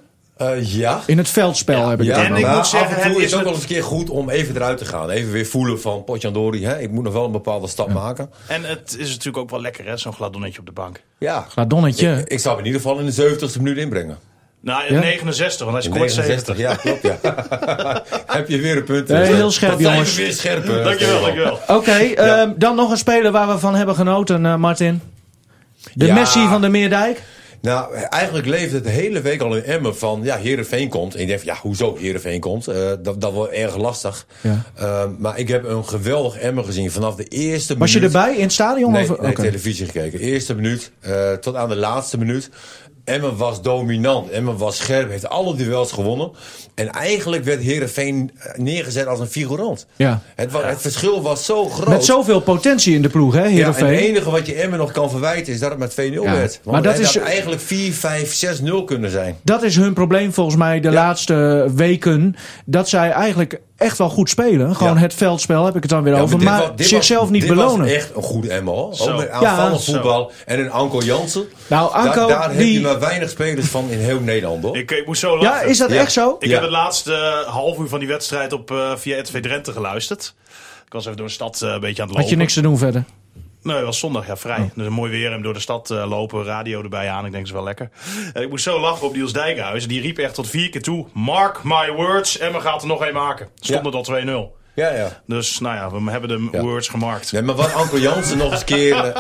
Ja. In het veldspel heb ik Ja, het en dan ik wel. moet zeggen, af en toe het is is het ook het- wel eens een keer goed om even eruit te gaan. Even weer voelen van potjandori. Ik moet nog wel een bepaalde stap maken. En het is natuurlijk ook wel lekker, hè, zo'n Gladonnetje op de bank. Ja. Gladonnetje. Ik zou hem in ieder geval in de 70ste minuut inbrengen. Nou, Ja? 69, want hij In scoort 69, 70. ja, klopt, ja. Heb je weer een punt. Nee, heel scherp, Dat zijn jongens. we weer scherp. Dankjewel, Stefan. dankjewel. Oké, dan nog een speler waar we van hebben genoten, Martin. De Ja. Messi van de Meerdijk. Nou, eigenlijk leefde het de hele week al in Emmen van, ja, Heerenveen komt. En ik denk van, ja, hoezo Heerenveen komt? Dat wordt erg lastig. Ja. Maar ik heb een geweldig Emmen gezien vanaf de eerste Was je minuut. erbij in het stadion? Nee, of? nee, Oké. televisie gekeken. Eerste minuut tot aan de laatste minuut. Emmen was dominant. Emmen was scherp. Heeft alle duels gewonnen. En eigenlijk werd Heerenveen neergezet als een figurant. Ja. Het verschil was zo groot. Met zoveel potentie in de ploeg, hè, ja, en Heerenveen? het enige wat je Emmen nog kan verwijten is dat het met 2-0 Ja. werd. Want Maar dat het is- had eigenlijk 4-5, 6-0 kunnen zijn. Dat is hun probleem volgens mij de laatste weken. Dat zij eigenlijk echt wel goed spelen. Gewoon Ja. het veldspel heb ik het dan weer Ja, over. dit Maar was- dit zichzelf was- niet dit belonen. was echt een goede Emmen, hoor. Zo. Ook met Ja, aanvallend zo. voetbal. En een Anko Jansen. Nou, Anko, daar heb die- je maar weinig spelers van in heel Nederland, hoor. Ik moest zo Ja, lachen. is dat Ja. echt zo? Ik Ja. heb het laatste half uur van die wedstrijd via RTV Drenthe geluisterd. Ik was even door de stad een beetje aan het lopen. Had je niks te doen verder? Nee, het was zondag, ja, vrij. Dus een mooi weer en door de stad lopen, radio erbij aan. Ik denk, dat is wel lekker. En ik moest zo lachen op Niels Dijkhuis. Die riep echt tot 4 keer toe, mark my words, Emmen gaat er nog één maken. Stond het al 2-0. Ja, ja. Dus, nou ja, we hebben de Ja. words gemarkt. Nee, maar wat Anko Jansen nog eens keer...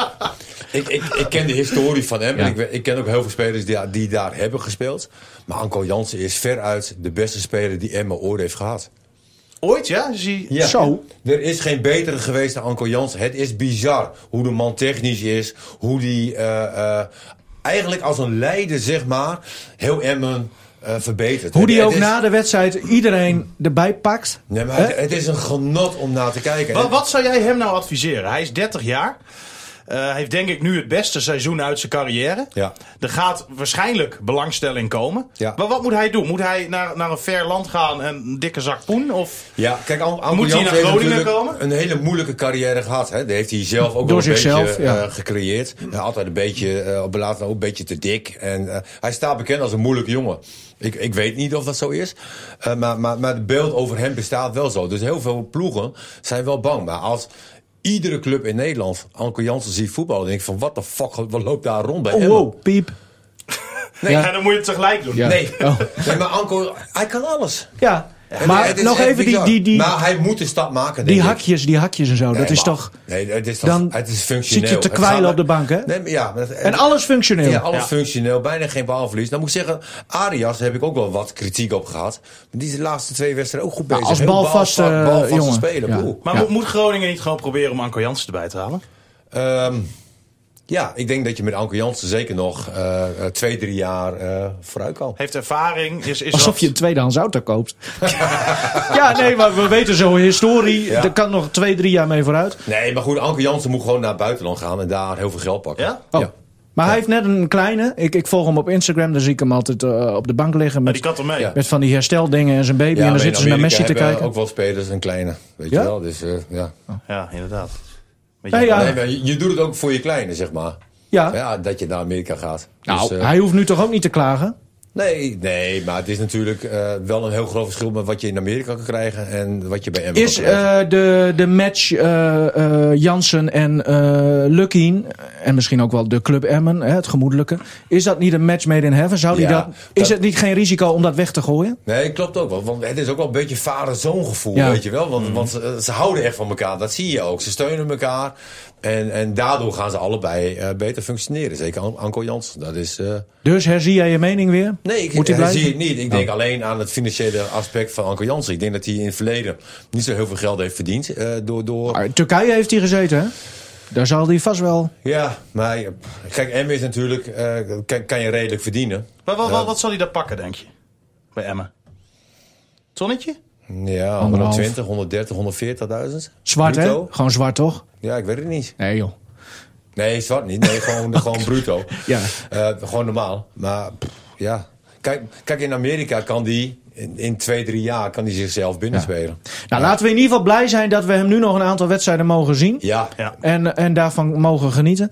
Ik ken de historie van hem. Ja. Ik ken ook heel veel spelers die daar hebben gespeeld. Maar Anko Jansen is veruit de beste speler die Emmen ooit heeft gehad. Ooit, ja? Is hij... Ja. Zo. Er is geen betere geweest dan Anko Jansen. Het is bizar hoe de man technisch is. Hoe die eigenlijk als een leider, zeg maar, heel Emmen verbetert. Hoe die Het ook is- na de wedstrijd iedereen erbij pakt. Nee, maar Hè? het is een genot om naar te kijken. Wat zou jij hem nou adviseren? Hij is 30 jaar. Hij heeft denk ik nu het beste seizoen uit zijn carrière. Ja. Er gaat waarschijnlijk belangstelling komen. Ja. Maar wat moet hij doen? Moet hij naar een ver land gaan en een dikke zak poen? Of... Ja, kijk, Anko Moet hij Jansen naar heeft Groningen natuurlijk komen? een hele moeilijke carrière gehad. Hè? Dat heeft hij zelf ook Door wel een zichzelf, beetje ja. gecreëerd. Altijd een beetje, op later ook een beetje te dik. En hij staat bekend als een moeilijke jongen. Ik weet niet of dat zo is. Maar het beeld over hem bestaat wel zo. Dus heel veel ploegen zijn wel bang. Maar als iedere club in Nederland Anko Jansen ziet voetballen, dan denk ik van, what the fuck, wat loopt daar rond bij Oh, Emmen? wow, piep. Nee, Ja. En dan moet je het tegelijk doen. Ja. nee. Oh. Nee, maar Anko, hij kan alles. Ja, Het maar is nog echt even bizar. die Maar hij moet de stap maken, die denk ik. hakjes en zo. Nee, dat is maar- toch... Nee, het is toch, Dan het is functioneel. zit je te Het kwijlen gaat- op de bank, hè? Nee, maar ja, En alles functioneel. Ja, alles Ja. functioneel. Bijna geen balverlies. Dan moet ik zeggen, Arias heb ik ook wel wat kritiek op gehad. Maar die is de laatste 2 wedstrijden ook goed bezig. als Heel balvaste balvaste jongen. speler. Ja. Boel. Maar Ja. moet Groningen niet gewoon proberen om Anko Jansen erbij te halen? Ja, ik denk dat je met Anko Jansen zeker nog 2-3 jaar vooruit kan. Heeft ervaring, is Alsof wat- je een tweedehands auto koopt. Ja, nee, maar we weten zo historie. Ja. Er kan nog 2-3 jaar mee vooruit. Nee, maar goed, Anko Jansen moet gewoon naar het buitenland gaan en daar heel veel geld pakken. Ja? Oh. Ja. Maar hij heeft net een kleine. Ik volg hem op Instagram. Daar zie ik hem altijd op de bank liggen. Maar die Met, kan toch mee? Ja. met van die hersteldingen en zijn baby. en maar dan in zitten ze naar Amerika Messi te hebben kijken. ook wel spelers, een kleine. Weet Ja? je wel, dus ja. Ja, inderdaad. Nee, ja. Nee, maar je doet het ook voor je kleine, zeg maar. Ja. dat je naar Amerika gaat. Nou, Dus, hij hoeft nu toch ook niet te klagen? Nee, maar het is natuurlijk wel een heel groot verschil met wat je in Amerika kan krijgen en wat je bij Emmen Is kan krijgen. de match Jansen en Lukkien, en misschien ook wel de Club Emmen, het gemoedelijke, is dat niet een match made in heaven? Is het niet geen risico om dat weg te gooien? Nee, klopt ook wel. Want het is ook wel een beetje vader-zoon gevoel, Ja. weet je wel. Want ze houden echt van elkaar. Dat zie je ook. Ze steunen elkaar. En daardoor gaan ze allebei beter functioneren. Zeker Anko Jansen. Dat is... Dus herzie jij je mening weer? Nee, Moet hij ik blijven? zie het niet. Ik denk alleen aan het financiële aspect van Anko Jansen. Ik denk dat hij in het verleden niet zo heel veel geld heeft verdiend. Door... Maar in Turkije heeft hij gezeten, hè? Daar zal hij vast wel... Ja, maar kijk, Emmen is natuurlijk... kan je redelijk verdienen. Wat zal hij daar pakken, denk je? Bij Emmen? Zonnetje? Ja, 120, 130, 140.000. Zwart, Bruto. hè? Gewoon zwart, toch? Ja, ik weet het niet. Nee, joh. Nee, zwart niet. Nee, gewoon bruto. Ja. Gewoon normaal. Maar ja, kijk, in Amerika kan die in 2-3 jaar kan die zichzelf binnenspelen. Nou, laten we in ieder geval blij zijn dat we hem nu nog een aantal wedstrijden mogen zien. Ja. En daarvan mogen genieten.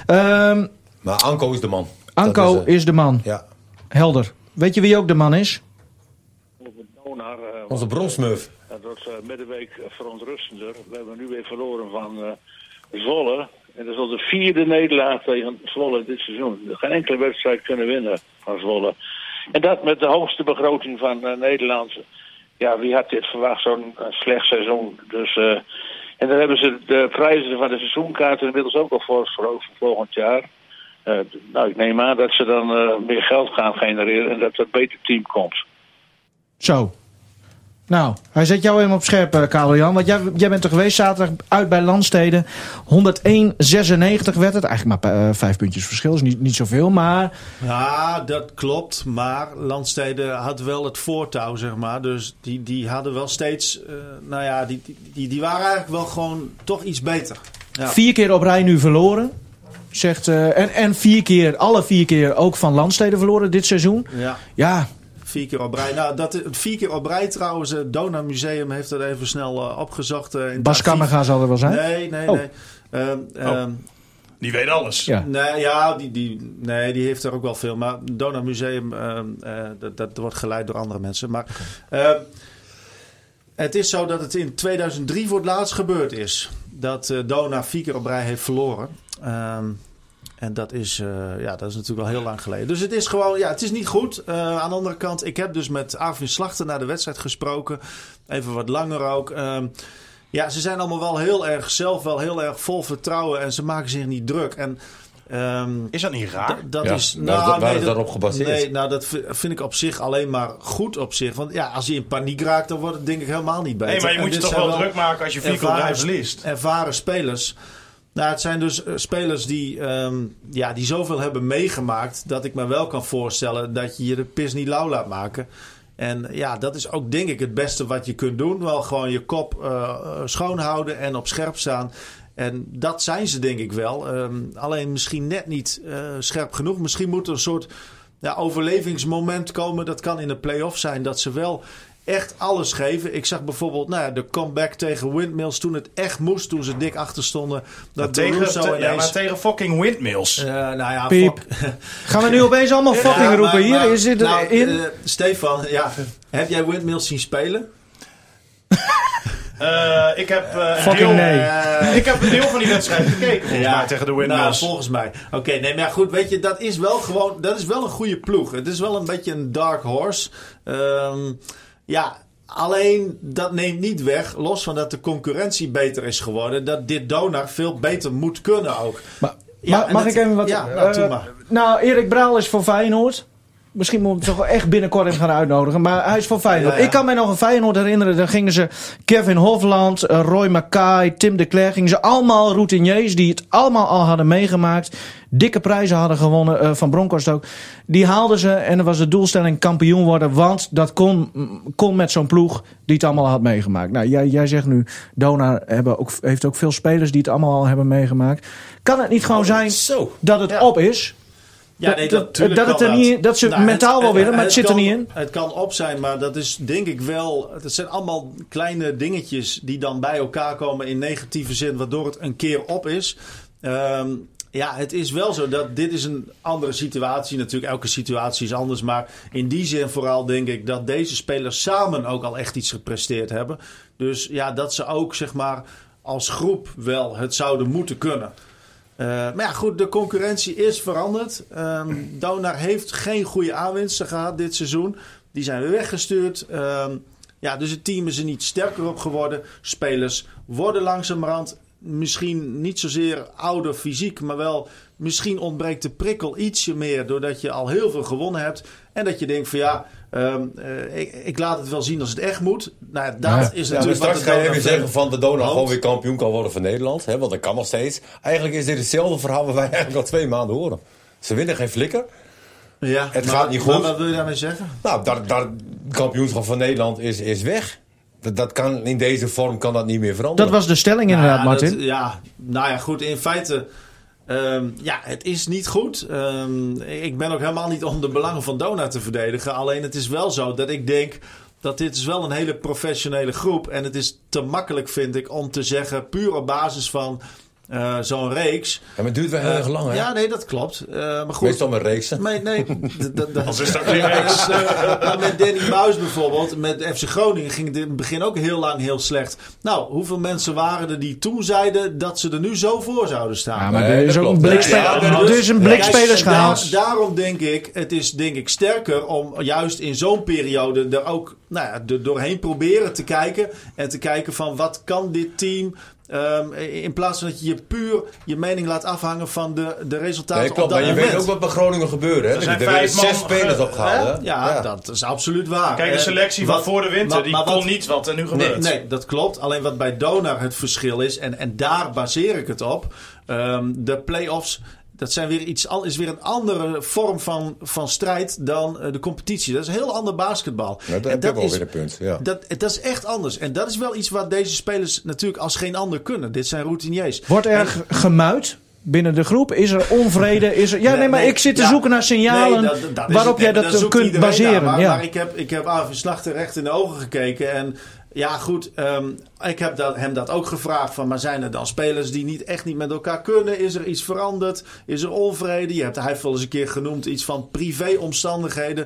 Maar Anko is de man. Anko Dat is de man. Ja. Helder. Weet je wie ook de man is? Donar, Onze bronsmurf. dat wordt middenweek verontrustender. We hebben nu weer verloren van Zwolle. En dat is al de 4e nederlaag tegen Zwolle dit seizoen. Geen enkele wedstrijd kunnen winnen van Zwolle. En dat met de hoogste begroting van Nederland. Ja, wie had dit verwacht, zo'n slecht seizoen. Dus, en dan hebben ze de prijzen van de seizoenkaarten inmiddels ook al voor volgend jaar. Nou, ik neem aan dat ze dan meer geld gaan genereren en dat er een beter team komt. Zo. Nou, hij zet jou helemaal op scherp, Karel-Jan. Want jij bent er geweest zaterdag uit bij Landstede. 101-96 werd het. Eigenlijk maar 5 puntjes verschil. Is niet zoveel, maar... Ja, dat klopt. Maar Landstede had wel het voortouw, zeg maar. Dus die hadden wel steeds... die waren eigenlijk wel gewoon toch iets beter. Ja. 4 keer op rij nu verloren. Zegt, en alle 4 keer ook van Landstede verloren dit seizoen. Ja. 4 keer op rij. Nou, 4 keer op rij trouwens. Het Donar Museum heeft dat even snel opgezocht. Bas Kammerga zal er wel zijn? Nee. Die weet alles. Ja. Nee, ja, die heeft er ook wel veel. Maar het Donar Museum, dat wordt geleid door andere mensen. Maar het is zo dat het in 2003 voor het laatst gebeurd is. Dat Donar 4 keer op rij heeft verloren. En dat is natuurlijk wel heel lang geleden. Dus het is gewoon, het is niet goed. Aan de andere kant, ik heb dus met Arvin Slachter na de wedstrijd gesproken. Even wat langer ook. Ze zijn allemaal wel heel erg vol vertrouwen. En ze maken zich niet druk. En, is dat niet raar? Waar is daarop gebaseerd? Nee, dat vind ik op zich alleen maar goed op zich. Want als je in paniek raakt, dan wordt het denk ik helemaal niet beter. Nee, maar je moet je toch wel druk maken als je 4 keer op rij verliest. Ervaren spelers. Nou, het zijn dus spelers die zoveel hebben meegemaakt... dat ik me wel kan voorstellen dat je de pis niet lauw laat maken. En dat is ook denk ik het beste wat je kunt doen. Wel gewoon je kop schoon houden en op scherp staan. En dat zijn ze denk ik wel. Alleen misschien net niet scherp genoeg. Misschien moet er een soort overlevingsmoment komen. Dat kan in de play-off zijn dat ze wel... echt alles geven. Ik zag bijvoorbeeld de comeback tegen Windmills toen het echt moest. Toen ze dik achter stonden. Maar tegen fucking Windmills. Piep. Gaan we nu opeens allemaal fucking roepen hier? Is dit in? Stefan, heb jij Windmills zien spelen? Ik heb ik heb een deel van die wedstrijd gekeken tegen de Windmills. Nou, volgens mij. Oké, nee, maar goed, weet je, dat is wel een goede ploeg. Het is wel een beetje een dark horse. Alleen dat neemt niet weg, los van dat de concurrentie beter is geworden, dat dit Donar veel beter moet kunnen ook. Mag ik even wat... doe maar. Nou, Erik Braal is voor Feyenoord. Misschien moet ik toch wel echt binnenkort hem gaan uitnodigen. Maar hij is voor Feyenoord. Ja. Ik kan mij nog een Feyenoord herinneren. Dan gingen ze Kevin Hofland, Roy Mackay, Tim de Cler. Gingen ze allemaal routiniers die het allemaal al hadden meegemaakt. Dikke prijzen hadden gewonnen. Van Bronkhorst ook. Die haalden ze en dan was de doelstelling kampioen worden. Want dat kon met zo'n ploeg die het allemaal had meegemaakt. Nou, jij zegt nu, Donar heeft ook veel spelers die het allemaal al hebben meegemaakt. Kan het niet gewoon zijn dat het op is? Ja, nee, dat ze mentaal wel willen, maar het zit er niet in. Het kan op zijn, maar dat is denk ik wel... Het zijn allemaal kleine dingetjes die dan bij elkaar komen in negatieve zin, waardoor het een keer op is. Ja, het is wel zo dat dit is een andere situatie. Natuurlijk, elke situatie is anders. Maar in die zin vooral denk ik dat deze spelers samen ook al echt iets gepresteerd hebben. Dus ja, dat ze ook zeg maar als groep wel het zouden moeten kunnen. Maar ja, goed, de concurrentie is veranderd. Donar heeft geen goede aanwinsten gehad dit seizoen. Die zijn weer weggestuurd. Dus het team is er niet sterker op geworden. Spelers worden langzamerhand misschien niet zozeer ouder fysiek, maar wel misschien ontbreekt de prikkel ietsje meer doordat je al heel veel gewonnen hebt. En dat je denkt van ik laat het wel zien als het echt moet. Nou, dat is natuurlijk straks wat ga je weer zeggen van de Donar gewoon weer kampioen kan worden van Nederland. Hè, want dat kan nog steeds. Eigenlijk is dit hetzelfde verhaal wat wij eigenlijk al 2 maanden horen. Ze winnen geen flikker. Ja, het gaat niet goed. Maar wat wil je daarmee zeggen? Nou, dat kampioenschap van Nederland is weg. Dat kan, in deze vorm kan dat niet meer veranderen. Dat was de stelling inderdaad, Martin. Goed, in feite het is niet goed. Ik ben ook helemaal niet om de belangen van Donar te verdedigen. Alleen het is wel zo dat ik denk dat dit is wel een hele professionele groep. En het is te makkelijk, vind ik, om te zeggen puur op basis van zo'n reeks. Ja, maar het duurt wel heel erg lang, hè? Ja, nee, dat klopt. Maar goed. Meestal met reeksen. Nee. Als is dat geen reeks. Met Danny Buis bijvoorbeeld, met FC Groningen ging het in het begin ook heel lang heel slecht. Nou, hoeveel mensen waren er die toen zeiden dat ze er nu zo voor zouden staan? Ja, maar er is ook een blikspelers gehaald. Daarom denk ik, het is denk ik sterker om juist in zo'n periode er ook er doorheen proberen te kijken. En te kijken van wat kan dit team. In plaats van dat je puur je mening laat afhangen van de resultaten. Nee, klopt, op dat maar je moment. weet ook wat bij Groningen gebeurde. Hè? Er werden 6 spelers opgehaald. Ja, dat is absoluut waar. Kijk, de selectie van voor de winter, die kon niet wat er nu gebeurt. Nee, dat klopt. Alleen wat bij Donar het verschil is, en daar baseer ik het op. De play-offs, dat zijn weer is weer een andere vorm van strijd dan de competitie. Dat is een heel ander basketbal. Ja, dat heb ik wel weer een punt. Ja. Dat is echt anders. En dat is wel iets wat deze spelers natuurlijk als geen ander kunnen. Dit zijn routiniers. Wordt er gemuid binnen de groep? Is er onvrede? Ik zit te zoeken naar signalen waarop jij dat kunt baseren. Maar ik heb Arvin Slachter recht in de ogen gekeken en ja, goed. Ik heb hem dat ook gevraagd. Maar zijn er dan spelers die echt niet met elkaar kunnen? Is er iets veranderd? Is er onvrede? Hij heeft wel eens een keer genoemd iets van privéomstandigheden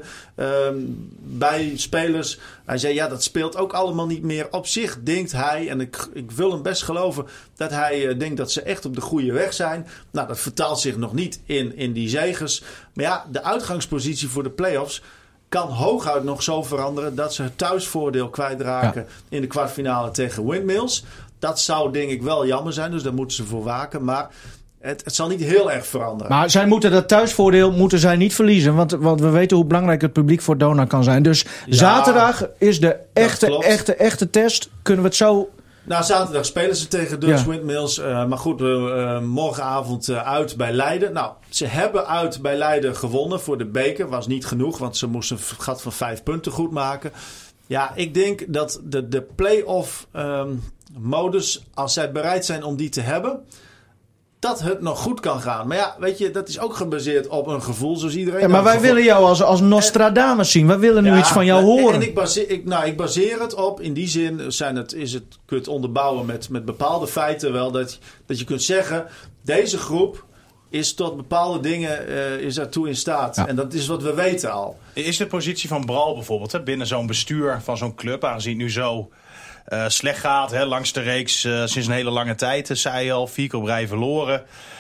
bij spelers. Hij zei, dat speelt ook allemaal niet meer. Op zich denkt hij, en ik wil hem best geloven, dat hij denkt dat ze echt op de goede weg zijn. Nou, dat vertaalt zich nog niet in die zeges. Maar ja, de uitgangspositie voor de play-offs kan hooguit nog zo veranderen dat ze het thuisvoordeel kwijtraken in de kwartfinale tegen Windmills. Dat zou denk ik wel jammer zijn, dus daar moeten ze voor waken. Maar het zal niet heel erg veranderen. Maar zij moeten dat thuisvoordeel niet verliezen. Want we weten hoe belangrijk het publiek voor Donar kan zijn. Dus zaterdag is de echte test. Kunnen we het zo... Nou, zaterdag spelen ze tegen Dutch Windmills. Maar goed, morgenavond uit bij Leiden. Nou, ze hebben uit bij Leiden gewonnen voor de beker. Was niet genoeg, want ze moesten een gat van 5 punten goed maken. Ja, ik denk dat de play-off modus, als zij bereid zijn om die te hebben, dat het nog goed kan gaan. Maar ja, weet je, dat is ook gebaseerd op een gevoel, zoals iedereen. Ja, maar wij willen jou als Nostradamus zien. Wij willen nu iets van jou horen. En ik baseer het op, in die zin kun je het onderbouwen met bepaalde feiten wel, dat je kunt zeggen, deze groep is tot bepaalde dingen is daartoe in staat. Ja. En dat is wat we weten al. Is de positie van Bral bijvoorbeeld binnen zo'n bestuur van zo'n club, aangezien het nu zo slecht gaat, langs de reeks sinds een hele lange tijd, zei je al, 4 keer op rij verloren.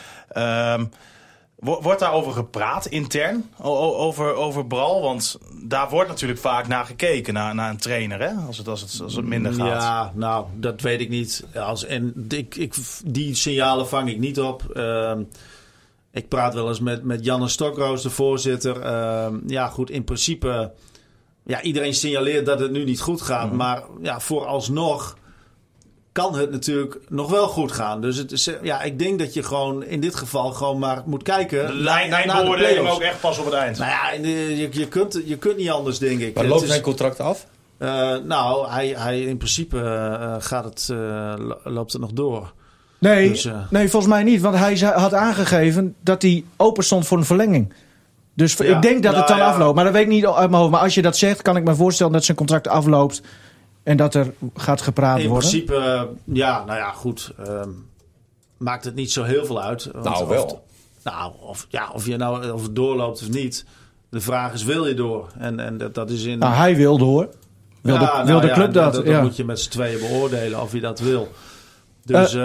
Wordt daarover gepraat intern, over Bral? Want daar wordt natuurlijk vaak naar gekeken, naar een trainer, als het minder gaat. Ja, nou, dat weet ik niet. Die signalen vang ik niet op. Ik praat wel eens met Janne Stokroos, de voorzitter. Goed, in principe, iedereen signaleert dat het nu niet goed gaat. Maar vooralsnog kan het natuurlijk nog wel goed gaan. Dus het is, ik denk dat je gewoon in dit geval gewoon maar moet kijken. De lijnbeoordeling ook echt pas op het eind. Nou ja, je kunt niet anders, denk ik. Maar loopt zijn contract af? Hij in principe loopt het nog door. Nee, volgens mij niet. Want hij had aangegeven dat hij open stond voor een verlenging. Dus ik denk dat het dan afloopt. Maar dat weet ik niet uit mijn hoofd. Maar als je dat zegt, kan ik me voorstellen dat zijn contract afloopt. En dat er gaat gepraat worden. In principe, goed. Maakt het niet zo heel veel uit. Nou, wel. Nou, of het doorloopt of niet. De vraag is, wil je door? En dat is in... Nou, hij wil door. Wil de club dat? Dat moet je met z'n tweeën beoordelen of je dat wil. Dus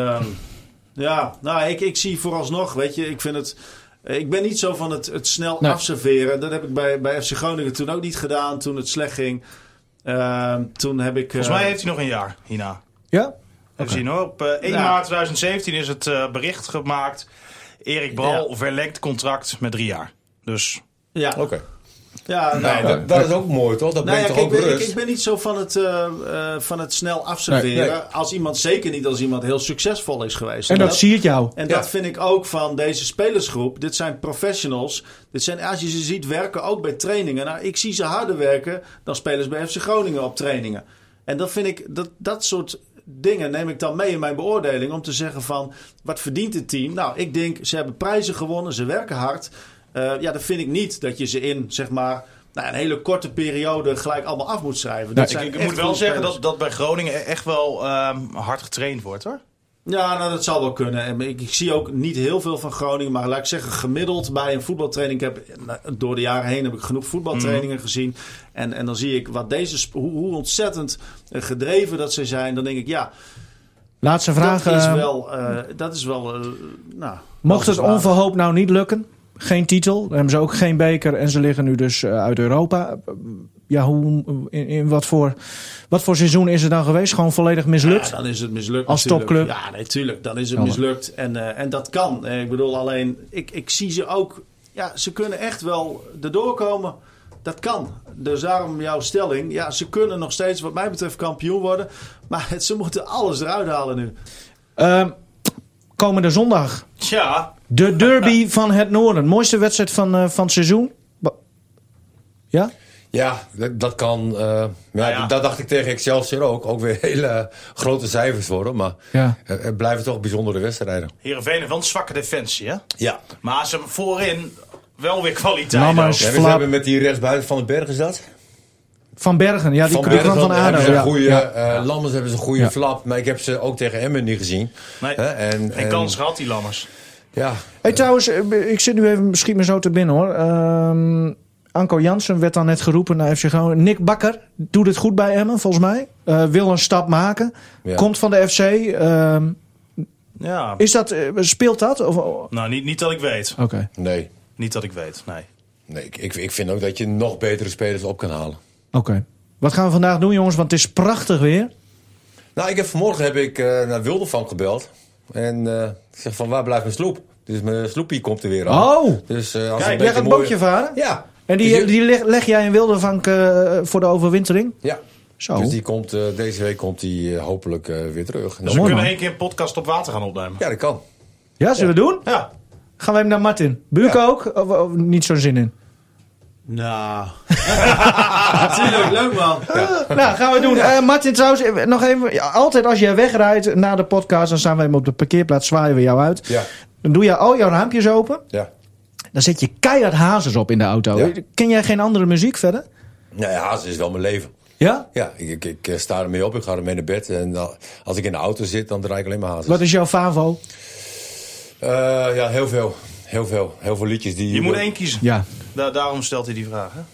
ik zie vooralsnog, weet je, ik vind het... Ik ben niet zo van het snel afserveren. Dat heb ik bij FC Groningen toen ook niet gedaan, toen het slecht ging. Toen heb ik... Volgens mij heeft hij nog een jaar hierna. Ja? Even zien hoor. Op 1 maart 2017 is het bericht gemaakt. Erik Bal verlengt contract met 3 jaar. Dus... Ja. Oké. Ja, dat is ook mooi, toch? Dat brengt toch ook rust? Ik ben niet zo van het snel afserveren. Nee. Zeker niet als iemand heel succesvol is geweest. En dat zie je jou. En dat vind ik ook van deze spelersgroep. Dit zijn professionals. Dit zijn, als je ze ziet werken, ook bij trainingen. Nou, ik zie ze harder werken dan spelers bij FC Groningen op trainingen. En dat vind ik, dat soort dingen neem ik dan mee in mijn beoordeling. Om te zeggen van, wat verdient het team? Nou, ik denk, ze hebben prijzen gewonnen. Ze werken hard. Dat vind ik niet dat je ze in, zeg maar, een hele korte periode gelijk allemaal af moet schrijven. Ik moet wel zeggen dat bij Groningen echt wel hard getraind wordt, hoor. Ja, nou, dat zal wel kunnen. En ik zie ook niet heel veel van Groningen. Maar laat ik zeggen, gemiddeld bij een voetbaltraining. Door de jaren heen heb ik genoeg voetbaltrainingen gezien. En dan zie ik hoe ontzettend gedreven dat ze zijn. Dan denk ik, ja... Laatste vraag. Dat is wel... Mocht het onverhoopt nou niet lukken... Geen titel, dan hebben ze ook geen beker en ze liggen nu dus uit Europa. Ja, wat voor seizoen is het dan geweest? Gewoon volledig mislukt? Ja, dan is het mislukt. Als topclub? Ja, natuurlijk. Dan is het mislukt. En dat kan. Ik bedoel, alleen, ik zie ze ook... Ja, ze kunnen echt wel erdoor komen. Dat kan. Dus daarom jouw stelling. Ja, ze kunnen nog steeds, wat mij betreft, kampioen worden. Maar ze moeten alles eruit halen nu. Komende zondag. Tja. De derby van het Noorden. Mooiste wedstrijd van het seizoen. Ja? Ja, dat kan. Dat dacht ik tegen Excelsior ook. Ook weer hele grote cijfers worden. Maar het blijven toch bijzondere wedstrijden. Heerenveen heeft wel een zwakke defensie, hè? Ja. Maar ze hebben voorin wel weer kwaliteit. Lammers, we hebben met die rechtsbuiten Van den Berg is dat? Van Bergen, ja, die kwam van ADO. Lammers hebben ze een goede flap. Maar ik heb ze ook tegen Emmen niet gezien. Nee, geen kans gehad, die Lammers. Ja. Hey, trouwens, ik zit nu even misschien maar zo te binnen, hoor. Anko Jansen werd dan net geroepen naar FC Groningen. Nick Bakker doet het goed bij Emmen, volgens mij. Wil een stap maken. Ja. Komt van de FC. Is dat, speelt dat? Of? Nou, niet dat ik weet. Okay. Nee. Niet dat ik weet, nee. Nee, ik vind ook dat je nog betere spelers op kan halen. Oké. Wat gaan we vandaag doen, jongens? Want het is prachtig weer. Nou, vanmorgen heb ik naar Wildervank gebeld. En ik zeg van, waar blijft mijn sloep? Dus mijn sloepie komt er weer aan. Oh! Dus, kijk, jij gaat een bootje varen? Ja. En die leg jij in Wildervank voor de overwintering? Ja. Zo. Dus deze week komt die hopelijk weer terug. Dus we kunnen 1 keer een podcast op water gaan opnemen. Ja, dat kan. Ja, zullen we doen? Ja. Gaan we hem naar Martin? Buurk ook? Of niet zo'n zin in? Nou, natuurlijk, leuk man. Ja. Nou, gaan we doen. Martin, trouwens, nog even. Altijd als jij wegrijdt na de podcast, dan staan we hem op de parkeerplaats, zwaaien we jou uit. Ja. Dan doe je al jouw raampjes open. Ja. Dan zet je keihard Hazes op in de auto. Ja. Ken jij geen andere muziek verder? Nou ja, Hazes is wel mijn leven. Ja? Ja, ik sta ermee op, ik ga ermee naar bed. En als ik in de auto zit, dan draai ik alleen maar Hazes. Wat is jouw favo? Ja, heel veel. Heel veel liedjes die... Je moet 1 kiezen. Ja. Daarom stelt hij die vraag, hè?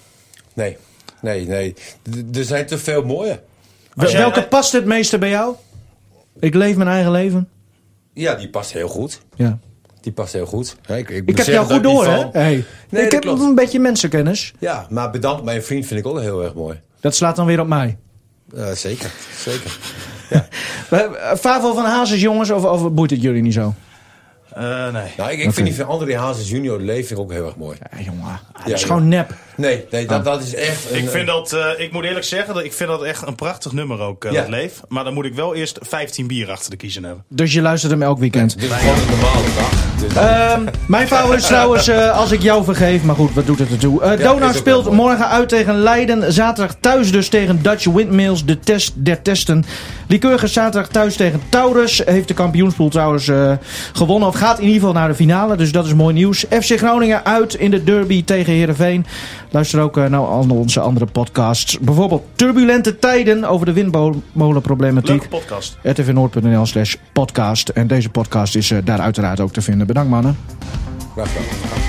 Nee. Er zijn te veel mooie. Welke past het meeste bij jou? Ik leef mijn eigen leven. Ja, die past heel goed. Ja. Die past heel goed. Ik heb jou goed door, hè? Hey. Nee, ik heb een beetje mensenkennis. Ja, maar bedankt mijn vriend vind ik ook heel erg mooi. Dat slaat dan weer op mij. Zeker. Ja. Favo van Hazes, jongens, of boeit het jullie niet zo? Nee. Nou, ik vind die van André Hazes junior Leef vind ik ook heel erg mooi. Ja, jongen. Dat is gewoon nep. Nee, dat is echt... Ik moet eerlijk zeggen, ik vind dat echt een prachtig nummer ook, dat Leef. Maar dan moet ik wel eerst 15 bier achter de kiezen hebben. Dus je luistert hem elk weekend? Dit is gewoon een normale dag. Mijn favo is trouwens, als ik jou vergeef, maar goed, wat doet het ertoe? Donau speelt morgen uit tegen Leiden. Zaterdag thuis dus tegen Dutch Windmills, de test der testen. Lycurgus zaterdag thuis tegen Taurus. Heeft de kampioenspool trouwens gewonnen. Of gaat in ieder geval naar de finale. Dus dat is mooi nieuws. FC Groningen uit in de derby tegen Heerenveen. Luister ook naar onze andere podcasts. Bijvoorbeeld Turbulente Tijden over de windmolenproblematiek. Leuke podcast. rtvnoord.nl/podcast. En deze podcast is daar uiteraard ook te vinden. Bedankt, mannen. Graag gedaan.